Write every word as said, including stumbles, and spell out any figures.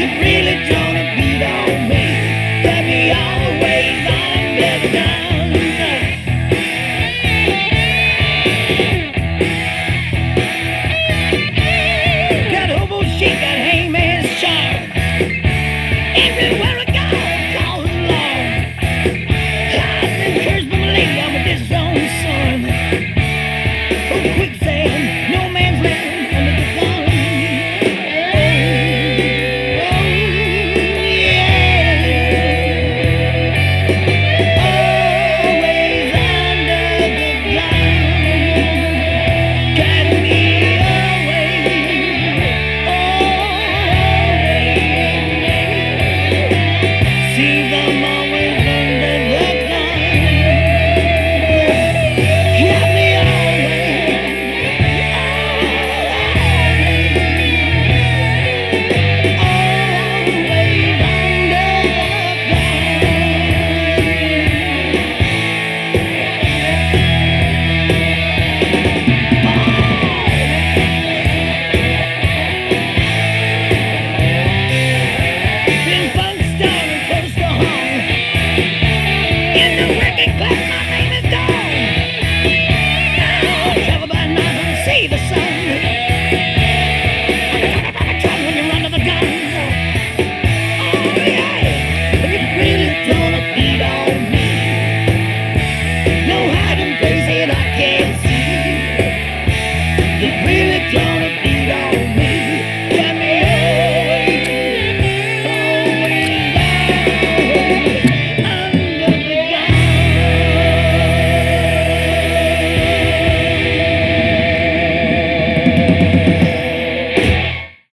really trying to beat on me. Got me always under the gun. Got hobo shit, got hangman's charm. Everywhere I go, cause law. I've been cursed by my lady, I'm a disowned son. Oh, quicksand, no man's land under the gun. See the sun.